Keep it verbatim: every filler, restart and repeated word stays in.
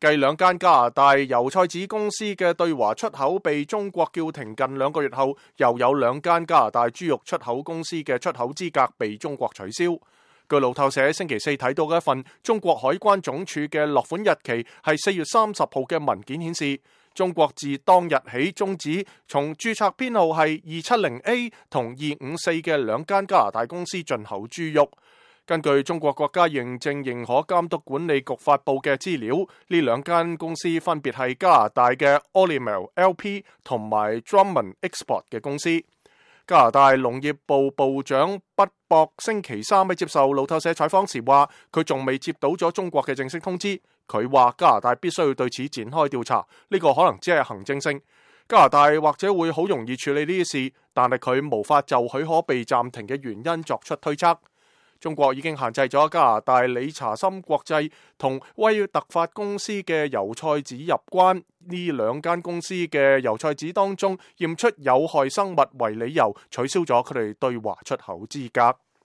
繼兩間加拿大油菜籽公司嘅對華出口被中國叫停近兩個月後，又有兩間加拿大豬肉出口公司嘅出口資格被中國取消。據路透社星期四睇到嘅一份中國海關總署嘅落款日期係四月三十號嘅文件顯示，中國自當日起終止從註冊編號係二七零 A 同二五四嘅兩間加拿大公司進口豬肉。根據中國國家認證認可監督管理局發布嘅資料，呢兩間公司分別係加拿大嘅 Olymel L P 同埋 Drummond Export 嘅公司。加拿大農業部部長畢博星期三喺接受路透社採訪時話，佢仲未接到咗中國嘅正式通知。佢話加拿大必須要對此展開調查，呢個可能只係行政性。加拿大或者會好容易處理呢啲事，但係佢無法就許可被暫停嘅原因作出推測。中國已經限制咗加拿大理查森國際同威特法公司嘅油菜籽入關，呢兩間公司嘅油菜籽當中驗出有害生物為理由，取消咗佢哋對華出口資格。